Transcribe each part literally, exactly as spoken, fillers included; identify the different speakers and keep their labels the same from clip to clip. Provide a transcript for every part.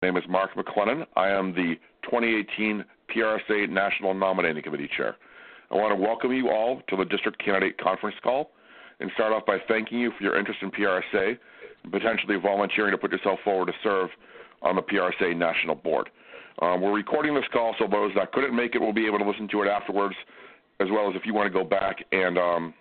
Speaker 1: My name is Mark McLennan. I am the twenty eighteen P R S A National Nominating Committee Chair. I want to welcome you all to the District Candidate Conference Call and start off by thanking you for your interest in P R S A and potentially volunteering to put yourself forward to serve on the P R S A National Board. Um, we're recording this call so those that couldn't make it will be able to listen to it afterwards, as well as if you want to go back and um,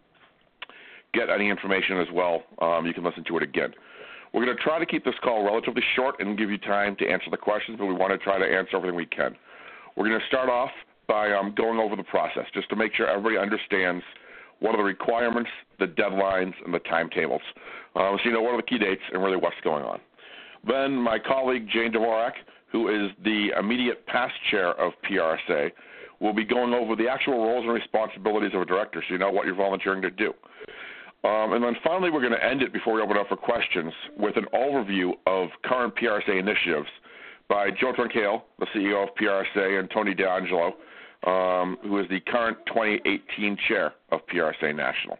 Speaker 1: get any information as well, um, you can listen to it again. We're going to try to keep this call relatively short and give you time to answer the questions, but we want to try to answer everything we can. We're going to start off by um, going over the process, just to make sure everybody understands what are the requirements, the deadlines, and the timetables. Uh, so you know what are the key dates and really what's going on. Then my colleague Jane Dvorak, who is the immediate past chair of P R S A, will be going over the actual roles and responsibilities of a director so you know what you're volunteering to do. Um, and then finally, we're going to end it before we open up for questions with an overview of current P R S A initiatives by Joe Troncale, the C E O of P R S A, and Tony D'Angelo, um, who is the current twenty eighteen chair of P R S A National.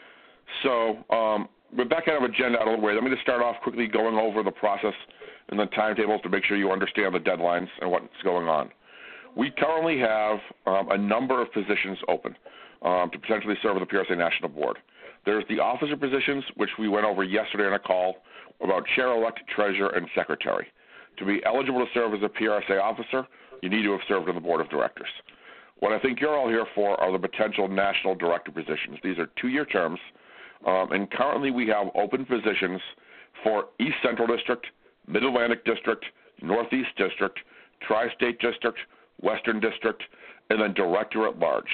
Speaker 1: So um, with that kind of agenda out of the way, let me just start off quickly going over the process and the timetables to make sure you understand the deadlines and what's going on. We currently have um, a number of positions open um, to potentially serve on the P R S A National Board. There's the officer positions, which we went over yesterday on a call about chair-elect, treasurer, and secretary. To be eligible to serve as a P R S A officer, you need to have served on the board of directors. What I think you're all here for are the potential national director positions. These are two-year terms, um, and currently we have open positions for East Central District, Mid-Atlantic District, Northeast District, Tri-State District, Western District, and then director at large.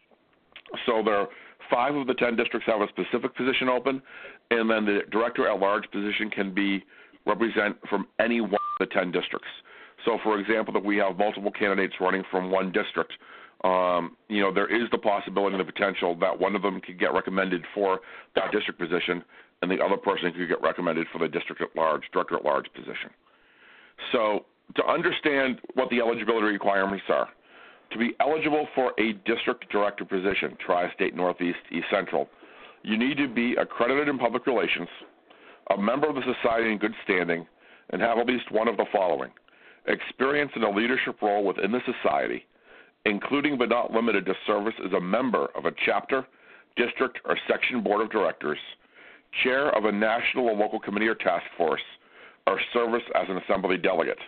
Speaker 1: So there are five of the ten districts have a specific position open, and then the director at large position can be represent from any one of the ten districts. So, for example, if we have multiple candidates running from one district, um, you know, there is the possibility and the potential that one of them could get recommended for that district position, and the other person could get recommended for the district at large, director at large position. So, to understand what the eligibility requirements are, to be eligible for a district director position, Tri-State, Northeast, East Central, you need to be accredited in public relations, a member of the society in good standing, and have at least one of the following: experience in a leadership role within the society, including but not limited to service as a member of a chapter, district, or section board of directors, chair of a national or local committee or task force, or service as an assembly delegate.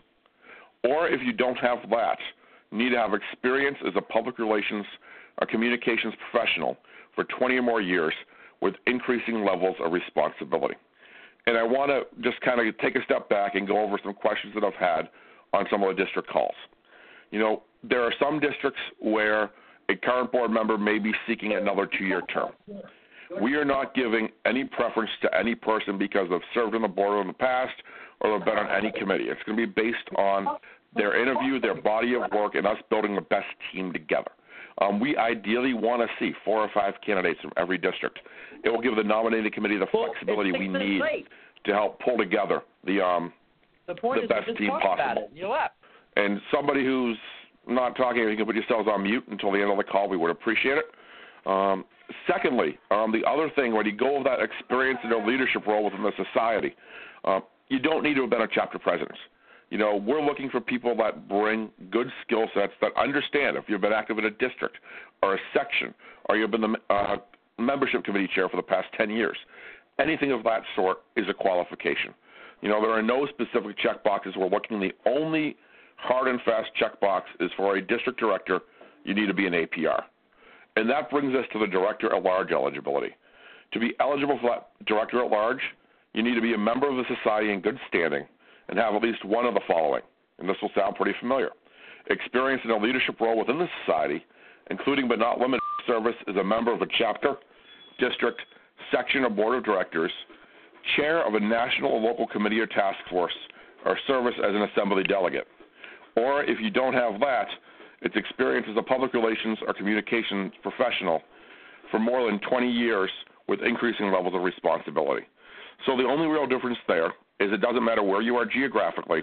Speaker 1: Or if you don't have that, you need to have experience as a public relations or communications professional for twenty or more years with increasing levels of responsibility. And I want to just kind of take a step back and go over some questions that I've had on some of the district calls. You know, there are some districts where a current board member may be seeking another two-year term. We are not giving any preference to any person because they've served on the board in the past or they've been on any committee. It's going to be based on their interview, their body of work, and us building the best team together. Um, we ideally want to see four or five candidates from every district. It will give the nominating committee the flexibility we need to help pull together the um,
Speaker 2: the, point
Speaker 1: the
Speaker 2: is
Speaker 1: best team possible.
Speaker 2: You left.
Speaker 1: And somebody who's not talking, you can put yourselves on mute until the end of the call. We would appreciate it. Um, secondly, um, the other thing, when you go over that experience in a leadership role within the society, uh, you don't need to have been a chapter president. You know, we're looking for people that bring good skill sets that understand if you've been active in a district or a section or you've been the uh, membership committee chair for the past ten years. Anything of that sort is a qualification. You know, there are no specific check boxes we're looking. The only hard and fast checkbox is for a district director, you need to be an A P R. And that brings us to the director at large eligibility. To be eligible for that director at large, you need to be a member of the society in good standing and have at least one of the following, and this will sound pretty familiar: experience in a leadership role within the society, including but not limited to service as a member of a chapter, district, section, or board of directors, chair of a national or local committee or task force, or service as an assembly delegate. Or if you don't have that, it's experience as a public relations or communications professional for more than twenty years with increasing levels of responsibility. So the only real difference there is it doesn't matter where you are geographically,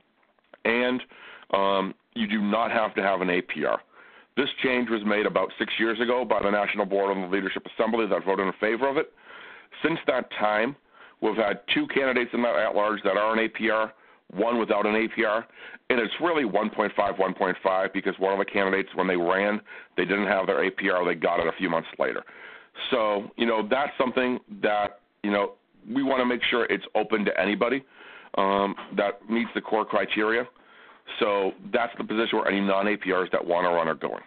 Speaker 1: and um, you do not have to have an A P R. This change was made about six years ago by the National Board on the Leadership Assembly that voted in favor of it. Since that time, we've had two candidates in that at-large that are an A P R, one without an A P R, and it's really one point five, one point five because one of the candidates, when they ran, they didn't have their A P R. They got it a few months later. So, you know, that's something that, you know, we want to make sure it's open to anybody um, that meets the core criteria. So that's the position where any non-A P Rs that want to run are going.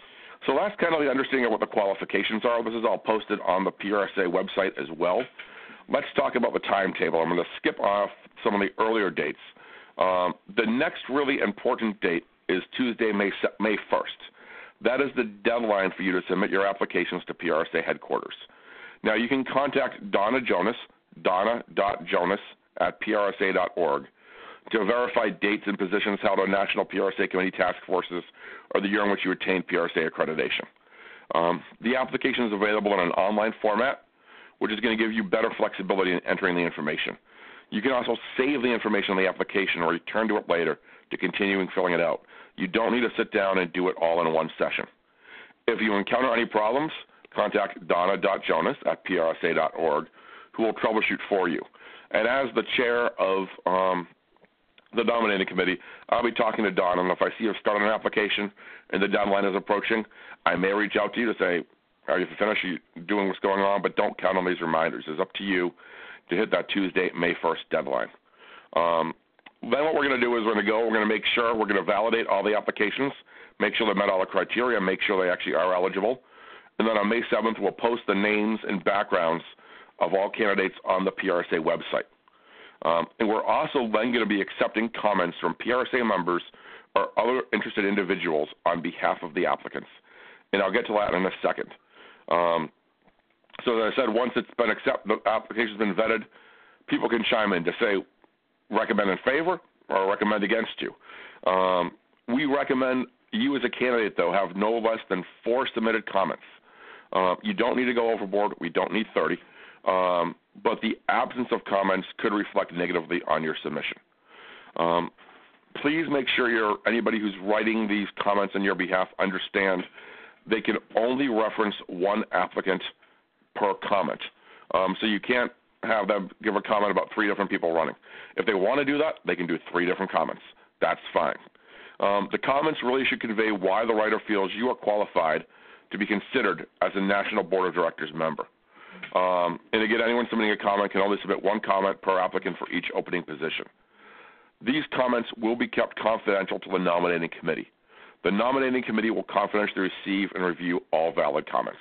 Speaker 1: So that's kind of the understanding of what the qualifications are. This is all posted on the P R S A website as well. Let's talk about the timetable. I'm going to skip off some of the earlier dates. Um, the next really important date is Tuesday, May first. That is the deadline for you to submit your applications to P R S A headquarters. Now, you can contact Donna Jonas, donna dot jonas at P R S A dot org, to verify dates and positions held on National P R S A Committee task forces or the year in which you attained P R S A accreditation. Um, the application is available in an online format, which is going to give you better flexibility in entering the information. You can also save the information on the application or return to it later to continuing filling it out. You don't need to sit down and do it all in one session. If you encounter any problems, contact donna dot jonas at P R S A dot org, who will troubleshoot for you. And as the chair of um, the nominating committee, I'll be talking to Donna, and if I see you start an application and the deadline is approaching, I may reach out to you to say, are you finished? Are you doing what's going on? But don't count on these reminders. It's up to you to hit that Tuesday, May first deadline. Um, then what we're going to do is we're going to go, we're going to make sure, we're going to validate all the applications, make sure they met all the criteria, make sure they actually are eligible. And then on May seventh, we'll post the names and backgrounds of all candidates on the P R S A website. Um, and we're also then going to be accepting comments from P R S A members or other interested individuals on behalf of the applicants. And I'll get to that in a second. Um, so as I said, once it's been accepted, the application's been vetted, people can chime in to say recommend in favor or recommend against you. Um, we recommend you as a candidate, though, have no less than four submitted comments. Uh, you don't need to go overboard. We don't need thirty. Um, but the absence of comments could reflect negatively on your submission. Um, please make sure you're, anybody who's writing these comments on your behalf understand they can only reference one applicant per comment. Um, so you can't have them give a comment about three different people running. If they want to do that, they can do three different comments. That's fine. Um, the comments really should convey why the writer feels you are qualified to be considered as a National Board of Directors member. Um, and again, anyone submitting a comment can only submit one comment per applicant for each opening position. These comments will be kept confidential to the nominating committee. The nominating committee will confidentially receive and review all valid comments.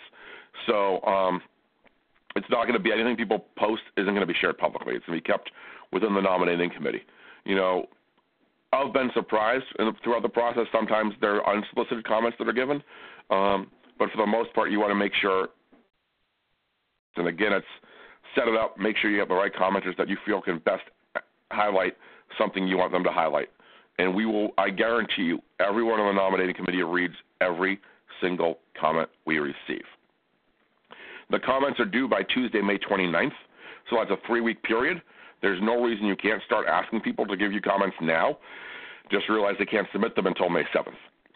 Speaker 1: So um, it's not going to be anything people post isn't going to be shared publicly. It's going to be kept within the nominating committee. You know, I've been surprised in the, throughout the process. Sometimes there are unsolicited comments that are given, um, but for the most part, you want to make sure. And again, it's set it up. Make sure you have the right commenters that you feel can best highlight something you want them to highlight. And we will, I guarantee you, everyone on the nominating committee reads every single comment we receive. The comments are due by Tuesday, May twenty-ninth, so that's a three-week period. There's no reason you can't start asking people to give you comments now. Just realize they can't submit them until May seventh.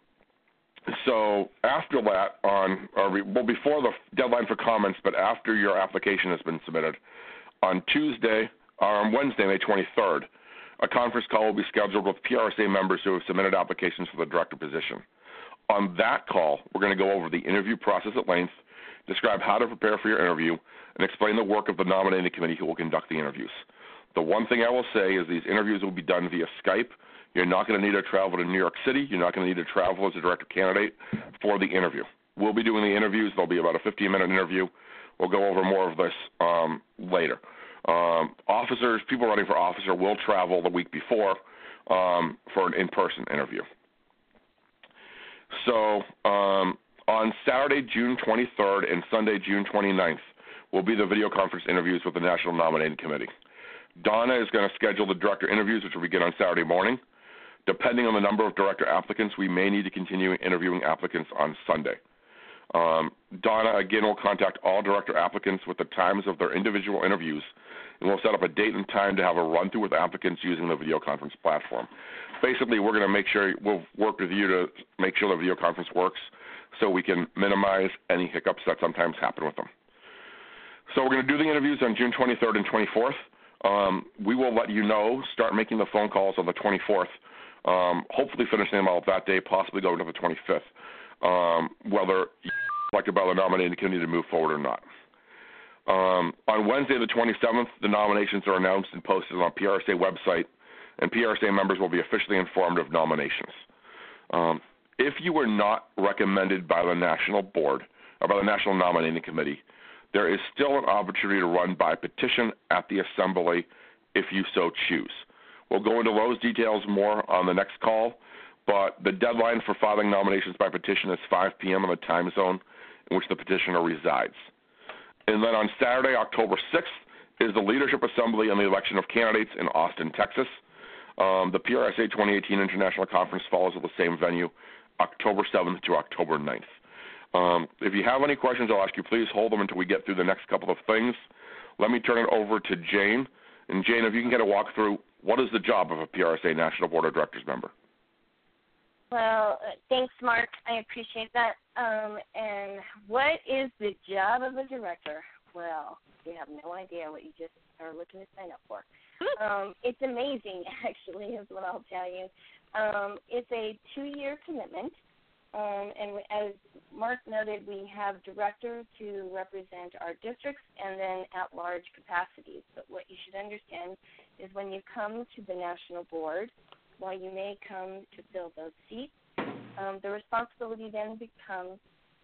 Speaker 1: So after that, on or well, before the deadline for comments, but after your application has been submitted, on Tuesday or on Wednesday, May twenty-third, a conference call will be scheduled with P R S A members who have submitted applications for the director position. On that call, we're going to go over the interview process at length, describe how to prepare for your interview, and explain the work of the nominating committee who will conduct the interviews. The one thing I will say is these interviews will be done via Skype. You're not going to need to travel to New York City. You're not going to need to travel as a director candidate for the interview. We'll be doing the interviews. There'll be about a fifteen-minute interview. We'll go over more of this um, later. Um, officers, people running for officer will travel the week before um, for an in-person interview. So um, on Saturday, June twenty-third and Sunday, June twenty-ninth, will be the video conference interviews with the National Nominating Committee. Donna is going to schedule the director interviews, which will begin on Saturday morning. Depending on the number of director applicants, we may need to continue interviewing applicants on Sunday. Um, Donna, again, will contact all director applicants with the times of their individual interviews, and we'll set up a date and time to have a run-through with applicants using the video conference platform. Basically, we're going to make sure, we'll work with you to make sure the video conference works so we can minimize any hiccups that sometimes happen with them. So we're going to do the interviews on June twenty-third and twenty-fourth. Um, we will let you know, start making the phone calls on the twenty-fourth, um, hopefully finishing them out that day, possibly going to the twenty-fifth, um, whether you're elected by the nominating committee to move forward or not. Um, on Wednesday the twenty-seventh, the nominations are announced and posted on the P R S A website, and P R S A members will be officially informed of nominations. Um, if you were not recommended by the National Board, or by the National Nominating Committee, there is still an opportunity to run by petition at the Assembly if you so choose. We'll go into those details more on the next call, but the deadline for filing nominations by petition is five p.m. in the time zone in which the petitioner resides. And then on Saturday, October sixth, is the Leadership Assembly and the election of candidates in Austin, Texas. Um, the P R S A twenty eighteen International Conference follows at the same venue, October seventh to October ninth. Um, if you have any questions, I'll ask you please hold them until we get through the next couple of things. Let me turn it over to Jane. And Jane, if you can get a walk through, what is the job of a P R S A National Board of Directors member?
Speaker 2: Well, uh, thanks, Mark. I appreciate that. Um, and what is the job of a director? Well, you have no idea what you just are looking to sign up for. Um, it's amazing, actually, is what I'll tell you. Um, it's a two-year commitment. Um, and as Mark noted, we have directors to represent our districts and then at-large capacities. But what you should understand is when you come to the national board, while you may come to fill those seats, um, the responsibility then becomes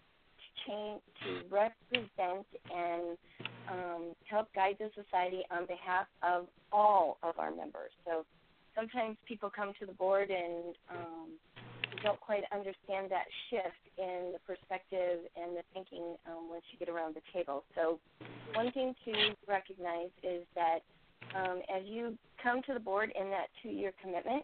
Speaker 2: to change, to represent and um, help guide the society on behalf of all of our members. So sometimes people come to the board and um, don't quite understand that shift in the perspective and the thinking um, once you get around the table. So one thing to recognize is that um, as you come to the board in that two-year commitment,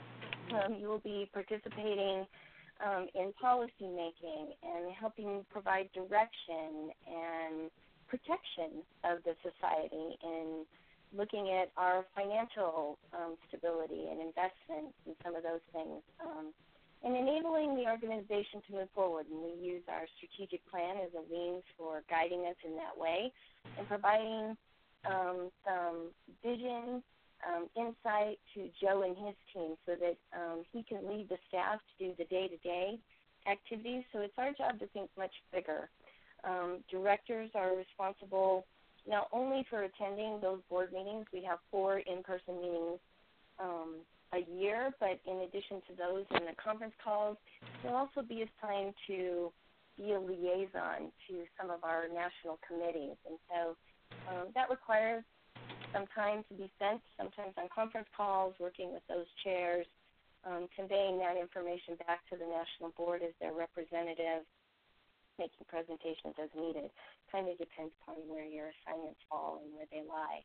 Speaker 2: um, you will be participating um, in policy making and helping provide direction and protection of the society in looking at our financial um, stability and investments and some of those things. Um, and enabling the organization to move forward. And we use our strategic plan as a means for guiding us in that way and providing um, some vision, um, insight to Joe and his team so that um, he can lead the staff to do the day-to-day activities. So it's our job to think much bigger. Um, directors are responsible not only for attending those board meetings. We have four in-person meetings um, a year, but in addition to those and the conference calls, they'll also be assigned to be a liaison to some of our national committees. And so um, that requires some time to be spent, sometimes on conference calls, working with those chairs, um, conveying that information back to the national board as their representative, making presentations as needed. Kind of depends upon where your assignments fall and where they lie.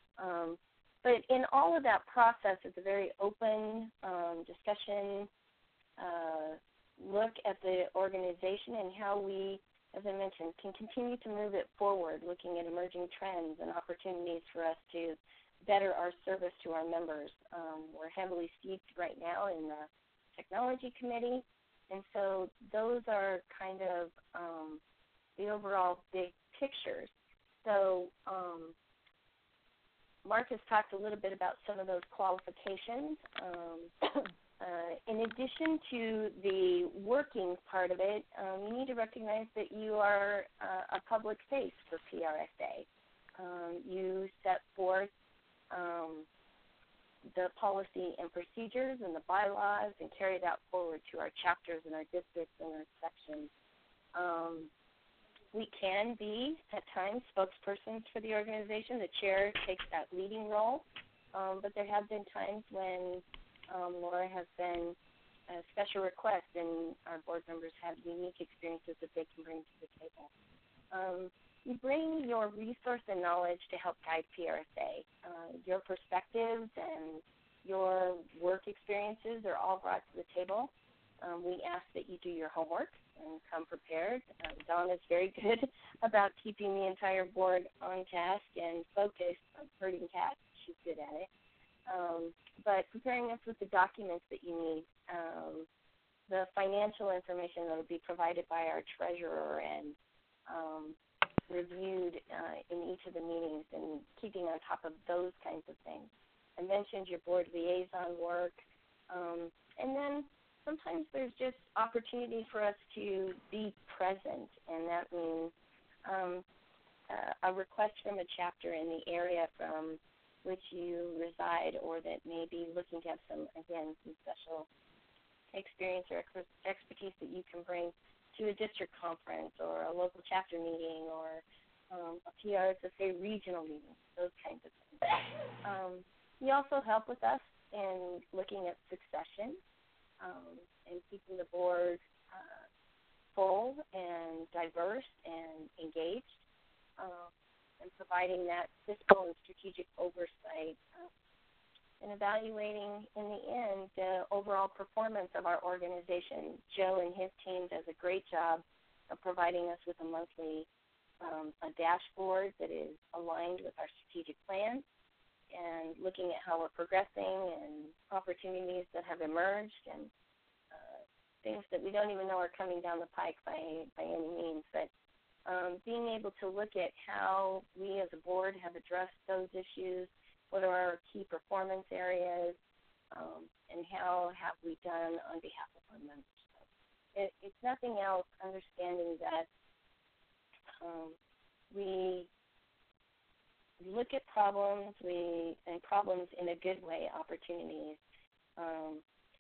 Speaker 2: Um, But in all of that process, it's a very open um, discussion, uh, look at the organization and how we, as I mentioned, can continue to move it forward, looking at emerging trends and opportunities for us to better our service to our members. Um, we're heavily steeped right now in the technology committee, and so those are kind of um, the overall big pictures. So um, Mark has talked a little bit about some of those qualifications. Um, uh, in addition to the working part of it, um, you need to recognize that you are uh, a public face for P R S A. Um, you set forth um, the policy and procedures and the bylaws and carry that forward to our chapters and our districts and our sections. Um, We can be, at times, spokespersons for the organization. The chair takes that leading role, um, but there have been times when um, Laura has been a special request, and our board members have unique experiences that they can bring to the table. Um, you bring your resource and knowledge to help guide P R S A. Uh, your perspectives and your work experiences are all brought to the table. Um, we ask that you do your homework and come prepared. Um, Dawn is very good about keeping the entire board on task and focused on herding cats. She's good at it. Um, but preparing us with the documents that you need, um, the financial information that will be provided by our treasurer and um, reviewed uh, in each of the meetings and keeping on top of those kinds of things. I mentioned your board liaison work, um, and then sometimes there's just opportunity for us to be present, and that means um, uh, a request from a chapter in the area from which you reside, or that may be looking to have some, again, some special experience or expertise that you can bring to a district conference or a local chapter meeting or um, a P R S S A regional meeting, those kinds of things. Um, you also help with us in looking at succession um, and keeping the board uh, full and diverse and engaged, um, and providing that fiscal and strategic oversight uh, and evaluating, in the end, the overall performance of our organization. Joe and his team does a great job of providing us with a monthly um, a dashboard that is aligned with our strategic plan and looking at how we're progressing and opportunities that have emerged and uh, things that we don't even know are coming down the pike by, by any means. But um, being able to look at how we as a board have addressed those issues, what are our key performance areas, um, and how have we done on behalf of our members. So it, it's nothing else understanding that um, we look at problems, we and problems in a good way, opportunities, um,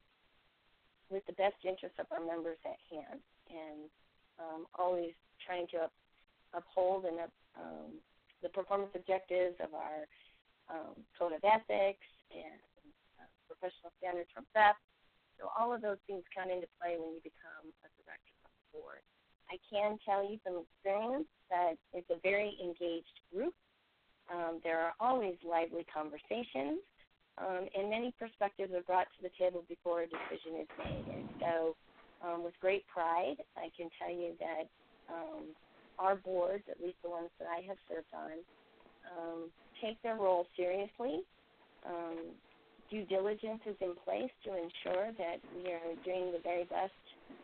Speaker 2: with the best interests of our members at hand, and um, always trying to up, uphold and up, um, the performance objectives of our Um, code of ethics and uh, professional standards from theft. So all of those things come into play when you become a director of the board. I can tell you from experience that it's a very engaged group. Um, there are always lively conversations, um, and many perspectives are brought to the table before a decision is made. And so um, with great pride, I can tell you that um, our boards, at least the ones that I have served on, um, take their role seriously. Um, due diligence is in place to ensure that we are doing the very best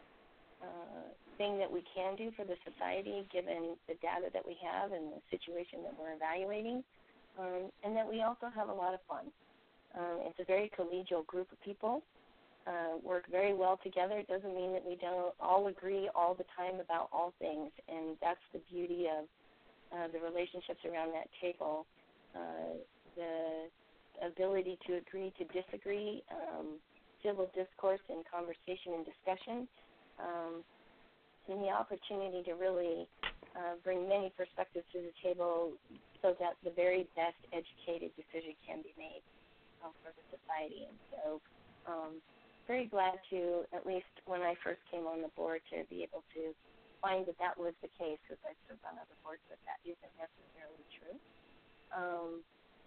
Speaker 2: uh, thing that we can do for the society given the data that we have and the situation that we're evaluating, um, and that we also have a lot of fun. Um, it's a very collegial group of people, uh, work very well together. It doesn't mean that we don't all agree all the time about all things, and that's the beauty of uh, the relationships around that table. Uh, the ability to agree to disagree, um, civil discourse and conversation and discussion, um, and the opportunity to really uh, bring many perspectives to the table so that the very best educated decision can be made uh, for the society. And so um, very glad to, at least when I first came on the board, to be able to find that that was the case, because I served on other boards, but that isn't necessarily true. Um,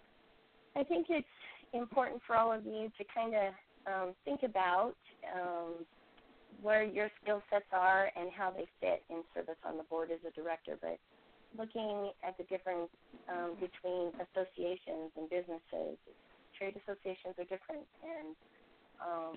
Speaker 2: I think it's important for all of you to kind of um, think about um, where your skill sets are and how they fit in service on the board as a director, but looking at the difference um, between associations and businesses. Trade associations are different, and um,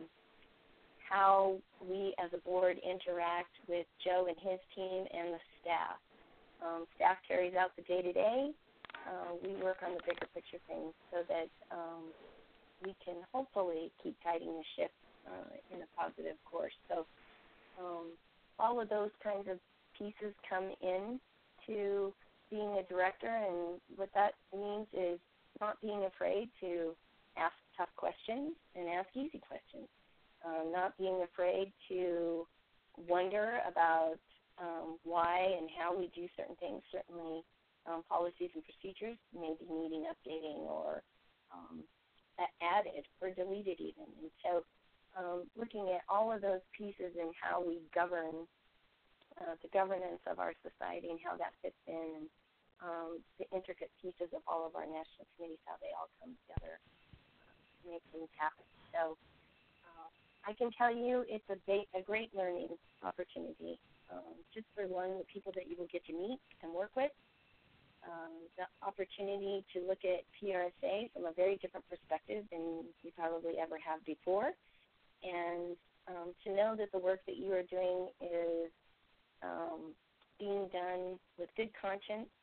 Speaker 2: how we as a board interact with Joe and his team and the staff. Um, staff carries out the day-to-day. Uh, we work on the bigger picture things so that um, we can hopefully keep guiding the ship uh, in a positive course. So um, all of those kinds of pieces come in to being a director, and what that means is not being afraid to ask tough questions and ask easy questions, uh, not being afraid to wonder about um, why and how we do certain things. Certainly Um, policies and procedures may be needing updating or um, added or deleted even. And so um, looking at all of those pieces and how we govern uh, the governance of our society and how that fits in, and um, the intricate pieces of all of our national committees, how they all come together to make things happen. So uh, I can tell you it's a, ba- a great learning opportunity, um, just for one, the people that you will get to meet and work with. Um, the opportunity to look at P R S A from a very different perspective than you probably ever have before, and um, to know that the work that you are doing is um, being done with good conscience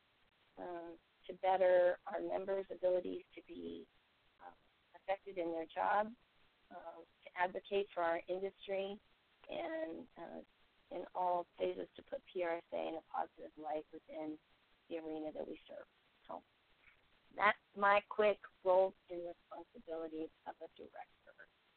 Speaker 2: um, to better our members' abilities to be uh, effective in their job, uh, to advocate for our industry, and uh, in all phases to put P R S A in a positive light within the arena that we serve. So that's my quick roles and responsibilities of a director.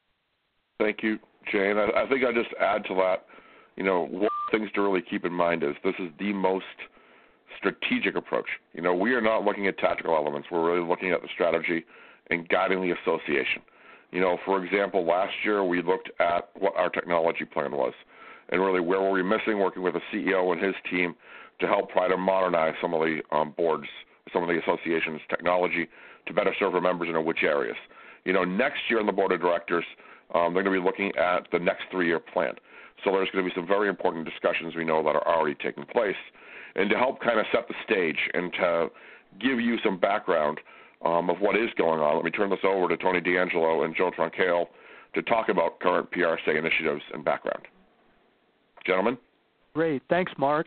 Speaker 1: Thank you, Jane. I, I think I'll just add to that, you know, one of the things to really keep in mind is this is the most strategic approach. You know, we are not looking at tactical elements. We're really looking at the strategy and guiding the association. You know, for example, last year we looked at what our technology plan was and really where were we missing, working with the C E O and his team to help try to modernize some of the um, boards, some of the association's technology to better serve our members and in which areas. You know, next year on the board of directors, um, they're going to be looking at the next three-year plan. So there's going to be some very important discussions we know that are already taking place. And to help kind of set the stage and to give you some background um, of what is going on, let me turn this over to Tony D'Angelo and Joe Troncail to talk about current P R S A initiatives and background. Gentlemen?
Speaker 3: Great. Thanks, Mark.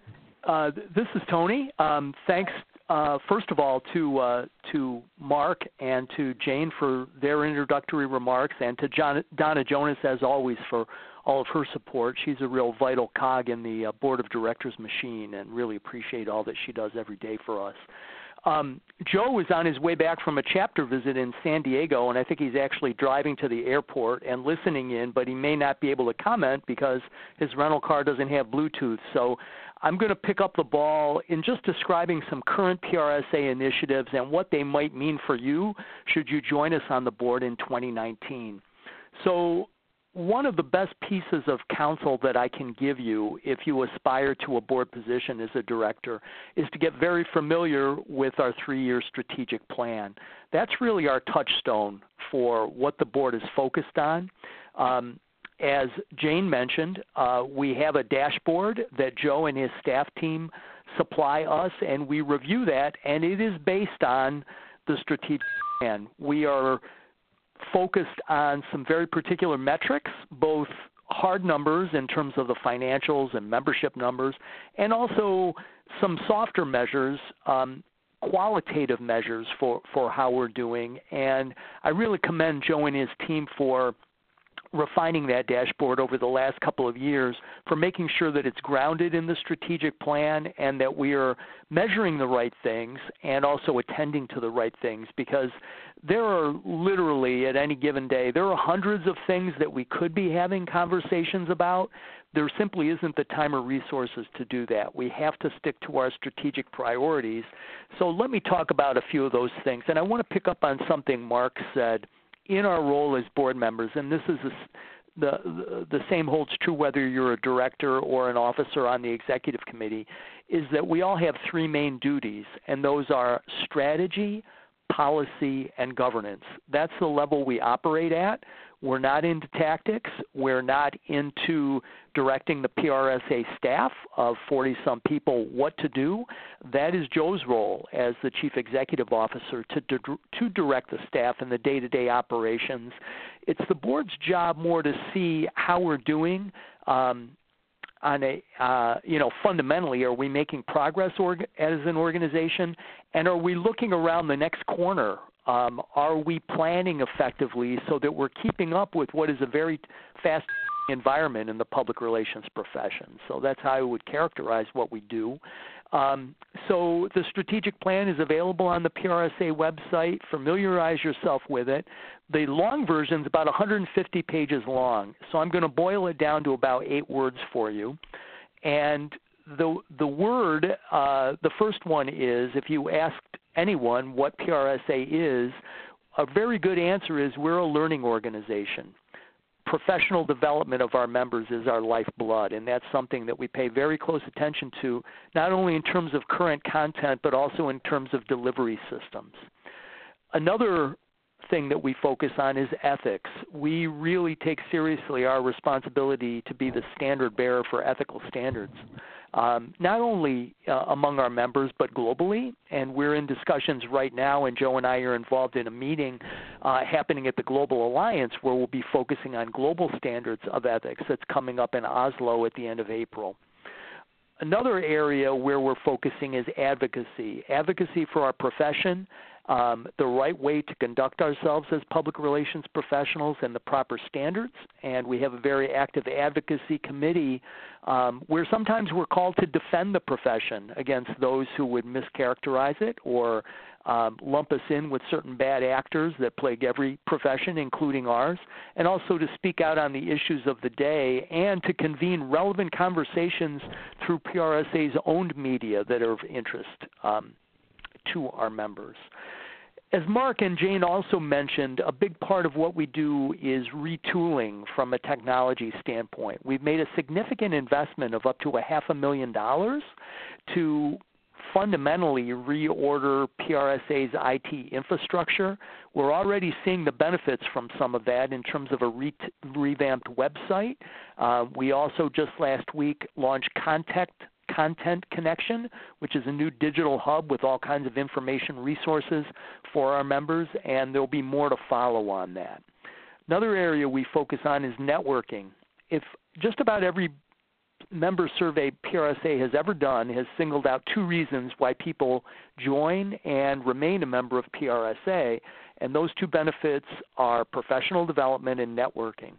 Speaker 3: Uh, this is Tony. Um, thanks, uh, first of all, to uh, to Mark and to Jane for their introductory remarks, and to John, Donna Jonas, as always, for all of her support. She's a real vital cog in the uh, Board of Directors machine, and really appreciate all that she does every day for us. Um, Joe was on his way back from a chapter visit in San Diego, and I think he's actually driving to the airport and listening in, but he may not be able to comment because his rental car doesn't have Bluetooth. So I'm going to pick up the ball in just describing some current P R S A initiatives and what they might mean for you should you join us on the board in twenty nineteen. So one of the best pieces of counsel that I can give you if you aspire to a board position as a director is to get very familiar with our three-year strategic plan. That's really our touchstone for what the board is focused on. Um, as Jane mentioned, uh, we have a dashboard that Joe and his staff team supply us, and we review that, and it is based on the strategic plan. We are focused on some very particular metrics, both hard numbers in terms of the financials and membership numbers, and also some softer measures, um, qualitative measures for, for how we're doing. And I really commend Joe and his team for refining that dashboard over the last couple of years, for making sure that it's grounded in the strategic plan and that we are measuring the right things and also attending to the right things, because there are literally at any given day, there are hundreds of things that we could be having conversations about. There simply isn't the time or resources to do that. We have to stick to our strategic priorities. So let me talk about a few of those things. And I want to pick up on something Mark said. In our role as board members, and this is a, the, the the same holds true whether you're a director or an officer on the executive committee, is that we all have three main duties, and those are strategy, policy, and governance. That's the level we operate at. We're not into tactics. We're not into directing the P R S A staff of forty-some people what to do. That is Joe's role as the Chief Executive Officer to, to direct the staff in the day-to-day operations. It's the board's job more to see how we're doing um, on a, uh, you know, fundamentally, are we making progress org- as an organization, and are we looking around the next corner? Um, are we planning effectively so that we're keeping up with what is a very fast environment in the public relations profession? So that's how I would characterize what we do. Um, so the strategic plan is available on the P R S A website. Familiarize yourself with it. The long version is about one hundred fifty pages long, so I'm going to boil it down to about eight words for you. And the the word, uh, the first one is, if you asked anyone what P R S A is, a very good answer is we're a learning organization. Professional development of our members is our lifeblood, and that's something that we pay very close attention to, not only in terms of current content, but also in terms of delivery systems. Another thing that we focus on is ethics. We really take seriously our responsibility to be the standard bearer for ethical standards, um, not only uh, among our members, but globally. And we're in discussions right now, and Joe and I are involved in a meeting uh, happening at the Global Alliance where we'll be focusing on global standards of ethics that's coming up in Oslo at the end of April. another area where we're focusing is advocacy. Advocacy for our profession, um, the right way to conduct ourselves as public relations professionals and the proper standards. And we have a very active advocacy committee um, where sometimes we're called to defend the profession against those who would mischaracterize it or um, lump us in with certain bad actors that plague every profession, including ours, and also to speak out on the issues of the day and to convene relevant conversations through P R S A's owned media that are of interest um, to our members. As Mark and Jane also mentioned, a big part of what we do is retooling from a technology standpoint. We've made a significant investment of up to a half a million dollars to fundamentally reorder P R S A's I T infrastructure. We're already seeing the benefits from some of that in terms of a re- revamped website. Uh, we also just last week launched Contact Content Connection, which is a new digital hub with all kinds of information resources for our members, and there'll be more to follow on that. Another area we focus on is networking. If just about every member survey P R S A has ever done has singled out two reasons why people join and remain a member of P R S A, and those two benefits are professional development and networking.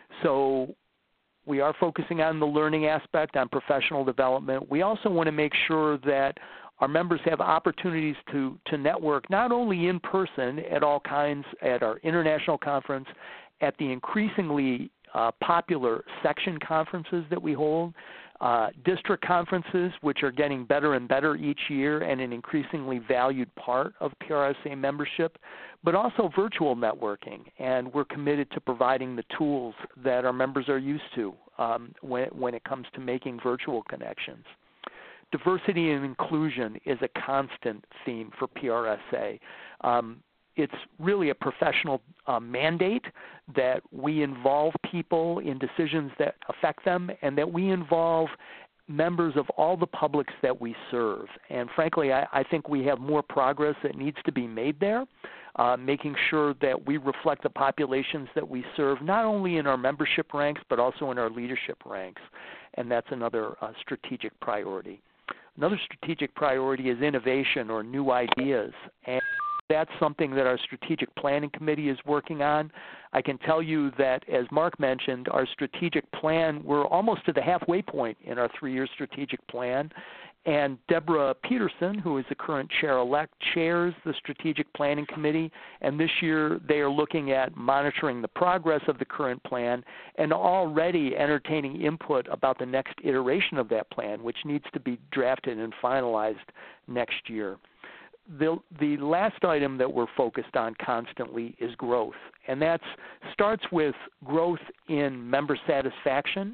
Speaker 3: So we are focusing on the learning aspect, on professional development. We also want to make sure that our members have opportunities to, to network not only in person at all kinds, at our international conference, at the increasingly uh, popular section conferences that we hold, uh, district conferences, which are getting better and better each year and an increasingly valued part of P R S A membership, but also virtual networking. And we're committed to providing the tools that our members are used to um, when, when it comes to making virtual connections. Diversity and inclusion is a constant theme for P R S A. Um, it's really a professional uh, mandate that we involve people in decisions that affect them and that we involve members of all the publics that we serve. And frankly, I, I think we have more progress that needs to be made there, uh, making sure that we reflect the populations that we serve, not only in our membership ranks, but also in our leadership ranks. And that's another uh, strategic priority. Another strategic priority is innovation or new ideas. And that's something that our strategic planning committee is working on. I can tell you that, as Mark mentioned, our strategic plan, we're almost to the halfway point in our three-year strategic plan. And Deborah Peterson, who is the current chair-elect, chairs the strategic planning committee. And this year they are looking at monitoring the progress of the current plan and already entertaining input about the next iteration of that plan, which needs to be drafted and finalized next year. The, the last item that we're focused on constantly is growth, and that starts with growth in member satisfaction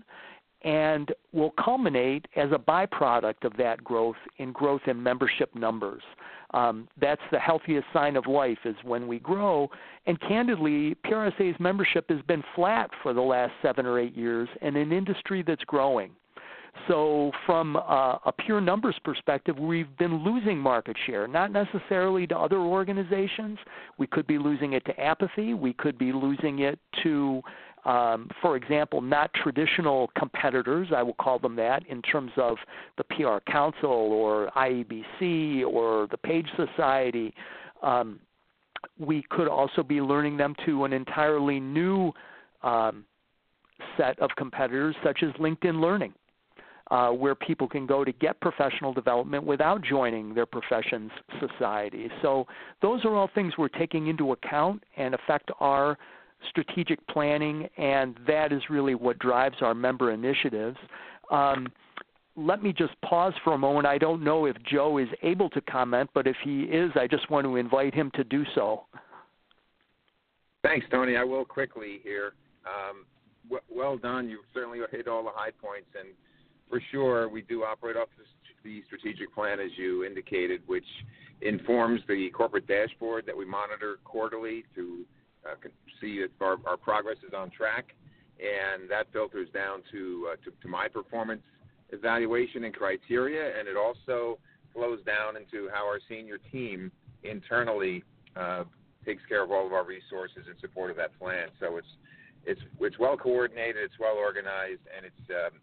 Speaker 3: and will culminate as a byproduct of that growth in growth in membership numbers. Um, that's the healthiest sign of life, is when we grow, and candidly, P R S A's membership has been flat for the last seven or eight years in an industry that's growing. So from uh, a pure numbers perspective, we've been losing market share, not necessarily to other organizations. We could be losing it to apathy. We could be losing it to, um, for example, not traditional competitors, I will call them that, in terms of the P R Council or I E B C or the Page Society. Um, we could also be learning them to an entirely new um, set of competitors, such as LinkedIn Learning. Uh, where people can go to get professional development without joining their profession's society. So those are all things we're taking into account and affect our strategic planning, and that is really what drives our member initiatives. Um, let me just pause for a moment. I don't know if Joe is able to comment, but if he is, I just want to invite him to do so.
Speaker 4: Thanks, Tony. I will quickly here. Um, w- well done. You've certainly hit all the high points, and for sure, we do operate off the strategic plan, as you indicated, which informs the corporate dashboard that we monitor quarterly to uh, see if our, our progress is on track, and that filters down to, uh, to to my performance evaluation and criteria, and it also flows down into how our senior team internally uh, takes care of all of our resources in support of that plan. So it's it's it's well coordinated, it's well organized, and it's um,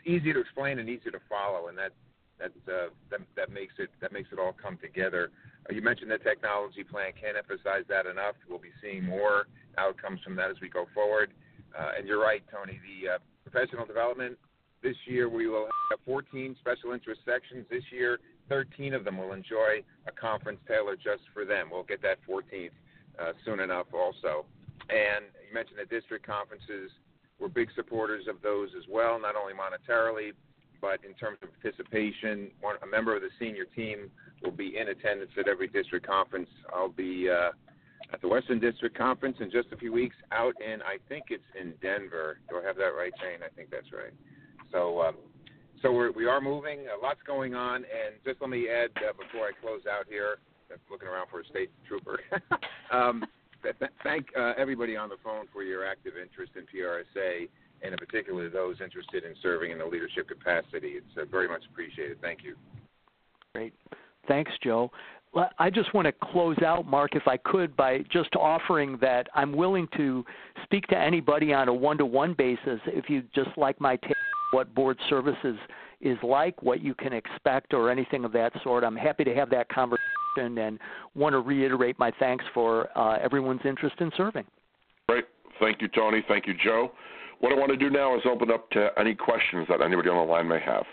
Speaker 4: easy to explain and easy to follow, and that that uh, that that makes it that makes it all come together. Uh, you mentioned the technology plan. Can't emphasize that enough. We'll be seeing more outcomes from that as we go forward. Uh, and you're right, Tony. The uh, professional development this year, we will have fourteen special interest sections. This year, thirteen of them will enjoy a conference tailored just for them. We'll get that fourteenth uh, soon enough also. And you mentioned the district conferences. We're big supporters of those as well, not only monetarily, but in terms of participation. One, a member of the senior team will be in attendance at every district conference. I'll be uh, at the Western District Conference in just a few weeks out in, I think it's in Denver. Do I have that right, Jane? I think that's right. So um, so we're, we are moving. Uh, lots going on. And just let me add uh, before I close out here, I'm looking around for a state trooper. um, th- th- thank uh, everybody on the phone for your active interest in P R S A, and in particular those interested in serving in the leadership capacity. It's uh, very much appreciated. Thank you.
Speaker 3: Great. Thanks, Joe. Well, I just want to close out, Mark, if I could, by just offering that I'm willing to speak to anybody on a one-to-one basis if you just like my take on what board services is like, what you can expect, or anything of that sort. I'm happy to have that conversation and want to reiterate my thanks for uh, everyone's interest in serving.
Speaker 1: Great. Thank you, Tony. Thank you, Joe. What I want to do now is open up to any questions that anybody on the line may have.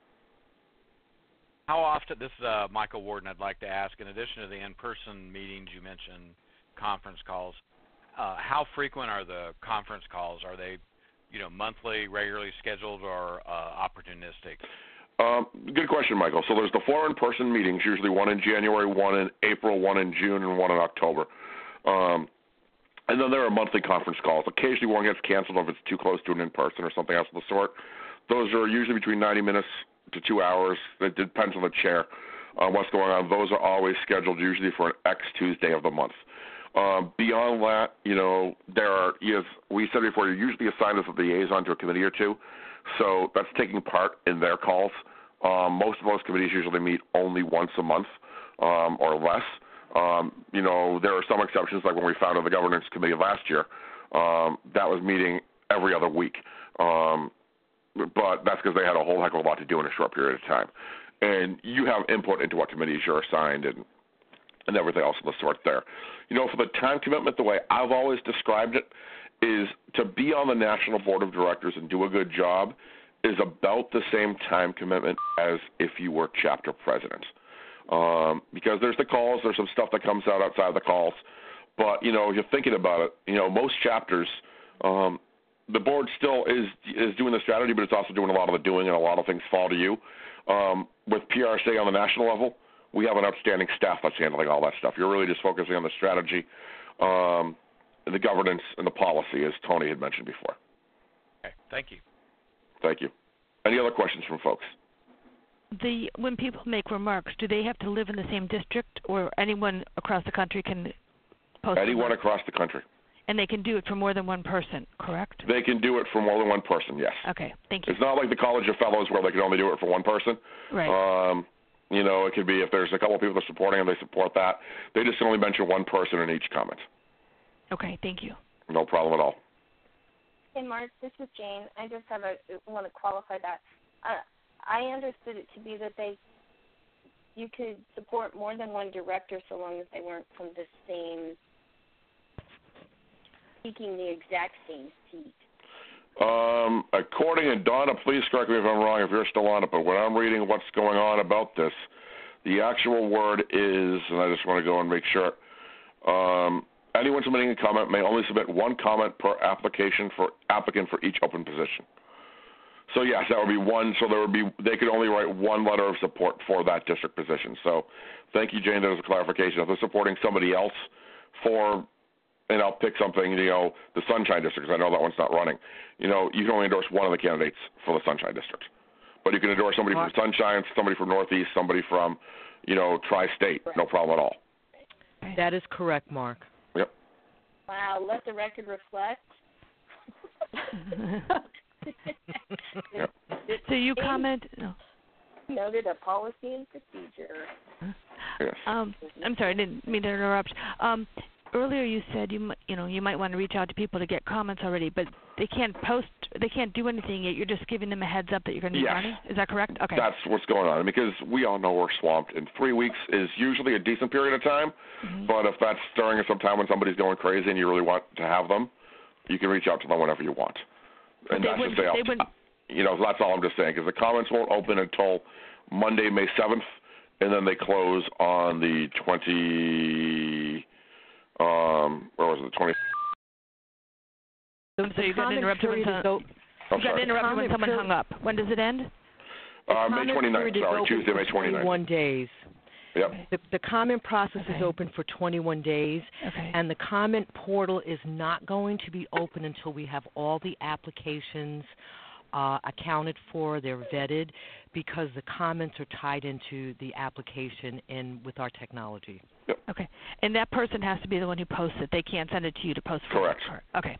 Speaker 5: How often, this is uh, Michael Warden, I'd like to ask, in addition to the in-person meetings you mentioned, conference calls, uh, how frequent are the conference calls? Are they, you know, monthly, regularly scheduled, or uh, opportunistic?
Speaker 1: Um, good question, Michael. So there's the four in-person meetings, usually one in January, one in April, one in June, and one in October. Um, and then there are monthly conference calls. Occasionally one gets canceled if it's too close to an in-person or something else of the sort. Those are usually between ninety minutes to two hours. It depends on the chair, uh, what's going on. Those are always scheduled usually for an X Tuesday of the month. Um, beyond that, you know, there are, as we said before, you're usually assigned as a liaison to a committee or two, so that's taking part in their calls. Um, most of those committees usually meet only once a month um, or less. Um, you know, there are some exceptions, like when we founded the governance committee last year. Um, that was meeting every other week. Um, but that's because they had a whole heck of a lot to do in a short period of time. And you have input into what committees you're assigned and and everything else of the sort there. You know, for the time commitment, the way I've always described it is to be on the National Board of Directors and do a good job is about the same time commitment as if you were chapter president. Um, because there's the calls, there's some stuff that comes out outside of the calls. But, you know, you're thinking about it, you know, most chapters, um, the board still is is doing the strategy, but it's also doing a lot of the doing, and a lot of things fall to you. Um, with P R S A on the national level, we have an outstanding staff that's handling all that stuff. You're really just focusing on the strategy, um, the governance, and the policy, as Tony had mentioned before.
Speaker 5: Okay, thank you.
Speaker 1: Thank you. Any other questions from folks?
Speaker 6: The when people make remarks, do they have to live in the same district, or anyone across the country can post?
Speaker 1: Anyone
Speaker 6: remarks?
Speaker 1: across the country.
Speaker 6: And they can do it for more than one person, correct?
Speaker 1: They can do it for more than one person, yes.
Speaker 6: Okay, thank you.
Speaker 1: It's not like the College of Fellows where they can only do it for one person.
Speaker 6: Right.
Speaker 1: Um, you know, it could be if there's a couple of people that are supporting them, they support that. They just only mention one person in each comment.
Speaker 6: Okay, thank you.
Speaker 1: No problem at all.
Speaker 2: Hey, Mark, this is Jane. I just have a want to qualify that. Uh, I understood it to be that they you could support more than one director so long as they weren't from the same, seeking the exact same seat.
Speaker 1: Um, according to Donna, please correct me if I'm wrong if you're still on it, but when I'm reading what's going on about this, the actual word is, and I just want to go and make sure, um, anyone submitting a comment may only submit one comment per application for applicant for each open position. So yes, that would be one. So there would be they could only write one letter of support for that district position. So thank you, Jane. That was a clarification. If they're supporting somebody else for, and I'll pick something, you know, the Sunshine District, because I know that one's not running. You know, you can only endorse one of the candidates for the Sunshine District, but you can endorse somebody from Sunshine, somebody from Northeast, somebody from, you know, Tri-State. No problem at all.
Speaker 7: That is correct, Mark.
Speaker 1: Yep.
Speaker 2: Wow, let the record reflect.
Speaker 1: Yep.
Speaker 6: So you comment. No.
Speaker 2: Noted a policy and procedure.
Speaker 1: Yes.
Speaker 6: Um, I'm sorry, I didn't mean to interrupt. Um, earlier you said you m- you know you might want to reach out to people to get comments already, but they can't post, they can't do anything yet. You're just giving them a heads up that you're going to be
Speaker 1: yes.
Speaker 6: running. Is that correct? Okay.
Speaker 1: That's what's going on, because we all know we're swamped, and three weeks is usually a decent period of time. Mm-hmm. But if that's during some time when somebody's going crazy and you really want to have them, you can reach out to them whenever you want.
Speaker 6: But
Speaker 1: and
Speaker 6: they
Speaker 1: that's
Speaker 6: wouldn't.
Speaker 1: just say,
Speaker 6: They wouldn't.
Speaker 1: You know, that's all I'm just saying, because the comments won't open until Monday, May seventh, and then they close on the twenty. Um, where was it? The twenty.
Speaker 6: So, so you got interrupted when, so, you got interrupted when someone hung up. When does it end?
Speaker 1: Uh, May twenty-ninth, sorry, Tuesday, May twenty-ninth.
Speaker 7: twenty-one days.
Speaker 1: Yep.
Speaker 7: The, the comment process
Speaker 6: okay.
Speaker 7: is open for twenty-one days,
Speaker 6: okay.
Speaker 7: and the comment portal is not going to be open until we have all the applications uh, accounted for, they're vetted, because the comments are tied into the application and with our technology.
Speaker 1: Yep.
Speaker 6: Okay. And that person has to be the one who posts it. They can't send it to you to post for
Speaker 1: Correct.
Speaker 6: It. Okay.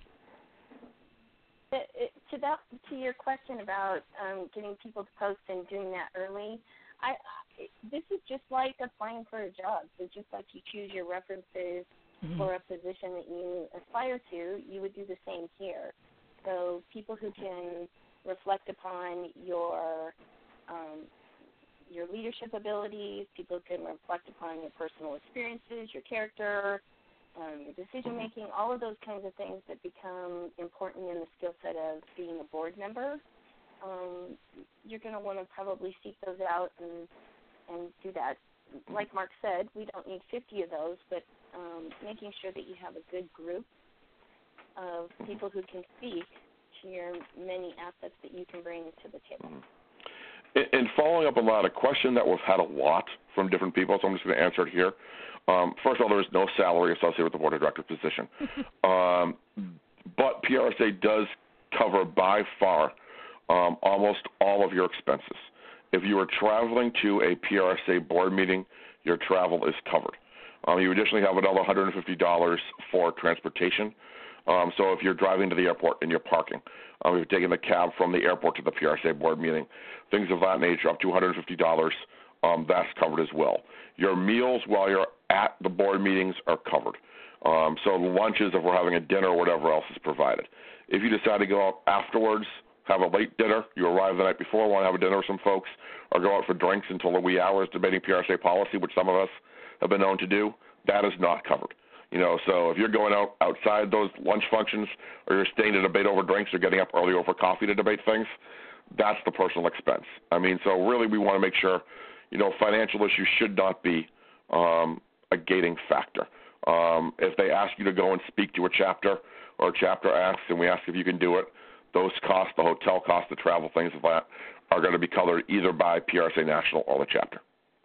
Speaker 2: To that, to your question about um, getting people to post and doing that early, I, I this is just like applying for a job. So just like you choose your references mm-hmm. for a position that you aspire to, you would do the same here. So people who can reflect upon your um, your leadership abilities, people who can reflect upon your personal experiences, your character, Um, decision making, all of those kinds of things that become important in the skill set of being a board member. Um, you're going to want to probably seek those out and and do that. Like Mark said, we don't need fifty of those, but um, making sure that you have a good group of people who can speak to your many assets that you can bring to the table.
Speaker 1: And following up on that, a question that we've had a lot from different people, so I'm just going to answer it here. Um, first of all, there is no salary associated with the board of director position. um, but P R S A does cover by far um, almost all of your expenses. If you are traveling to a P R S A board meeting, your travel is covered. Um, you additionally have another one hundred fifty dollars for transportation. Um, so if you're driving to the airport and you're parking, um, if you're taking the cab from the airport to the P R S A board meeting, things of that nature, up to one hundred fifty dollars, um, that's covered as well. Your meals while you're at the board meetings are covered. Um, so lunches, if we're having a dinner or whatever else, is provided. If you decide to go out afterwards, have a late dinner, you arrive the night before, want to have a dinner with some folks, or go out for drinks until the wee hours debating P R S A policy, which some of us have been known to do, that is not covered. You know, so if you're going out outside those lunch functions, or you're staying to debate over drinks, or getting up early over coffee to debate things, that's the personal expense. I mean, so really we want to make sure, you know, financial issues should not be um, a gating factor. Um, if they ask you to go and speak to a chapter, or a chapter asks and we ask if you can do it, those costs, the hotel costs, the travel, things of that, are going to be covered either by P R S A National or the chapter.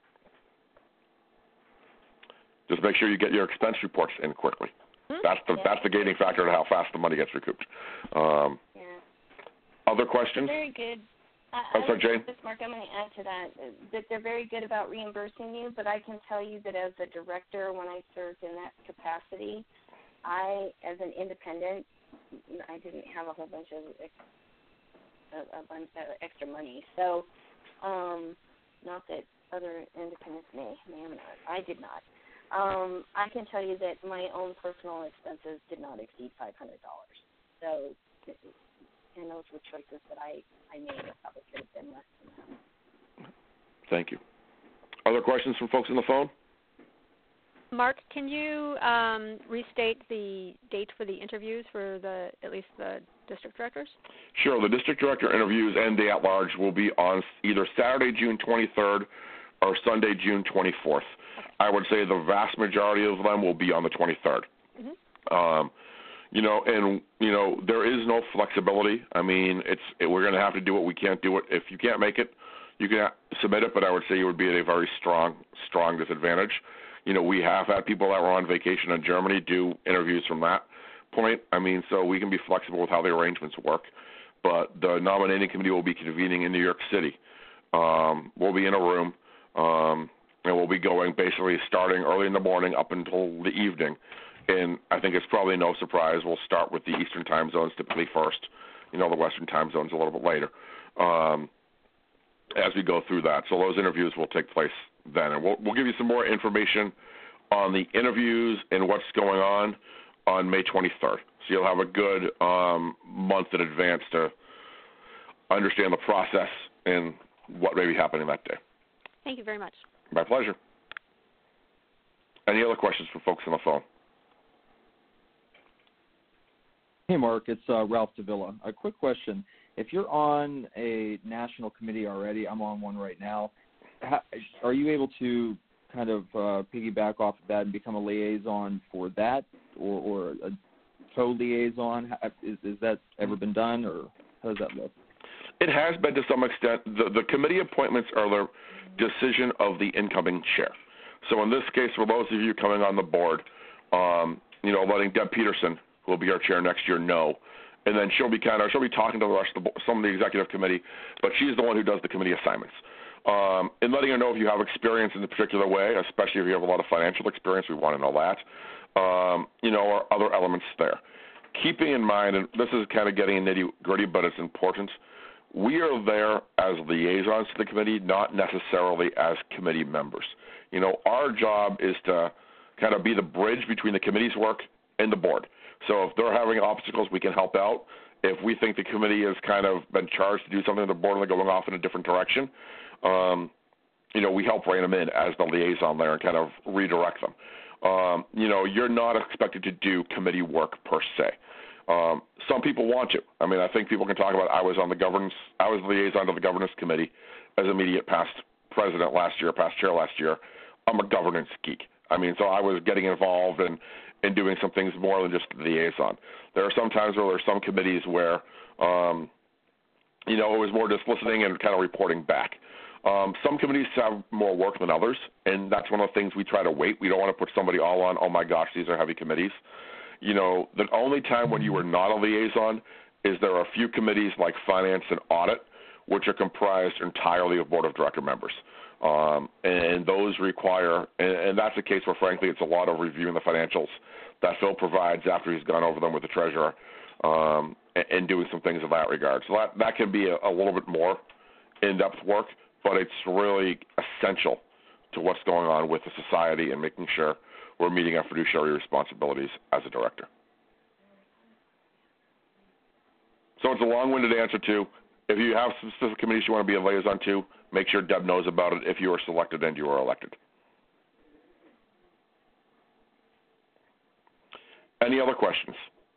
Speaker 1: Just make sure you get your expense reports in quickly. Mm-hmm. That's the yeah. that's the gating factor to how fast the money gets recouped. Um,
Speaker 2: yeah.
Speaker 1: Other questions?
Speaker 2: Very good. I,
Speaker 1: I'm sorry, Jane.
Speaker 2: This, Mark, I'm going to add to that that they're very good about reimbursing you, but I can tell you that as a director, when I served in that capacity, I, as an independent, I didn't have a whole bunch of a, a bunch of extra money. So, um, not that other independents may, may have not. I did not. Um, I can tell you that my own personal expenses did not exceed five hundred dollars. So, and those were choices that I, I made. It probably could have been less than that.
Speaker 1: Thank you. Other questions from folks on the phone?
Speaker 8: Mark, can you um, restate the date for the interviews for the at least the district directors?
Speaker 1: Sure. The district director interviews and the at-large will be on either Saturday, June twenty-third, or Sunday, June twenty-fourth. Okay. I would say the vast majority of them will be on the twenty-third. Mm-hmm. Um, you know, and you know there is no flexibility. I mean, it's it, we're going to have to do it. We can't do it. If you can't make it, you can submit it, but I would say you would be at a very strong, strong disadvantage. You know, we have had people that were on vacation in Germany do interviews from that point. I mean, so we can be flexible with how the arrangements work. But the nominating committee will be convening in New York City. Um, we'll be in a room, um, and we'll be going basically starting early in the morning up until the evening. And I think it's probably no surprise we'll start with the Eastern time zones typically first. You know, the Western time zones a little bit later um, as we go through that. So those interviews will take place then. And we'll, we'll give you some more information on the interviews and what's going on on May twenty-third. So you'll have a good um, month in advance to understand the process and what may be happening that day.
Speaker 8: Thank you very much.
Speaker 1: My pleasure. Any other questions for folks on the phone?
Speaker 9: Hey, Mark. It's uh, Ralph Davila. A quick question. If you're on a national committee already, I'm on one right now, how, are you able to kind of uh, piggyback off of that and become a liaison for that, or, or a co-liaison? Is, is that ever been done, or how does that look?
Speaker 1: It has been to some extent. The, the committee appointments are the decision of the incoming chair. So in this case, for those of you coming on the board, um, you know, letting Deb Peterson, who will be our chair next year, know, and then she'll be kind of she'll be talking to the rest of the, some of the executive committee, but she's the one who does the committee assignments. Um, and letting her know if you have experience in a particular way, especially if you have a lot of financial experience, we want to know that. Um, you know, or other elements there. Keeping in mind, and this is kind of getting nitty gritty, but it's important. We are there as liaisons to the committee, not necessarily as committee members. You know, our job is to kind of be the bridge between the committee's work and the board. So if they're having obstacles, we can help out. If we think the committee has kind of been charged to do something, the board is going off in a different direction, um, you know, we help rein them in as the liaison there and kind of redirect them. Um, you know, you're not expected to do committee work per se. Um, some people want to. I mean, I think people can talk about. I was on the governance. I was liaison to the governance committee as immediate past president last year, past chair last year. I'm a governance geek. I mean, so I was getting involved in, in doing some things more than just liaison. There are some times where there are some committees where, um, you know, it was more just listening and kind of reporting back. Um, some committees have more work than others, and that's one of the things we try to weight. We don't want to put somebody all on, oh, my gosh, these are heavy committees. You know, the only time when you are not a liaison is there are a few committees like finance and audit, which are comprised entirely of board of director members. Um, and those require, and, and that's a case where, frankly, it's a lot of reviewing the financials that Phil provides after he's gone over them with the treasurer um, and, and doing some things in that regard. So that, that can be a, a little bit more in-depth work, but it's really essential to what's going on with the society and making sure we're meeting our fiduciary responsibilities as a director. So it's a long-winded answer to, if you have specific committees you want to be a liaison to, make sure Deb knows about it if you are selected and you are elected. Any other questions?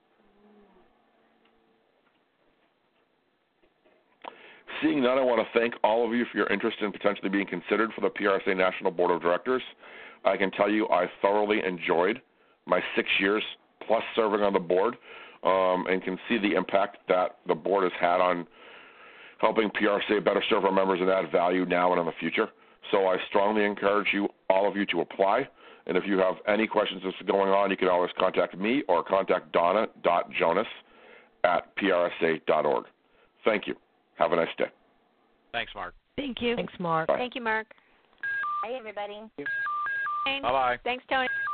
Speaker 1: Seeing none, I want to thank all of you for your interest in potentially being considered for the P R S A National Board of Directors. I can tell you I thoroughly enjoyed my six years plus serving on the board um, and can see the impact that the board has had on helping P R S A better serve our members and add value now and in the future. So I strongly encourage you, all of you, to apply. And if you have any questions that's going on, you can always contact me or contact Donna dot Jonas at P R S A dot org. Thank you. Have a nice day.
Speaker 5: Thanks, Mark.
Speaker 6: Thank you.
Speaker 7: Thanks, Mark.
Speaker 1: Bye.
Speaker 8: Thank you, Mark.
Speaker 2: Bye, everybody.
Speaker 5: Bye-bye.
Speaker 8: Thanks, Tony.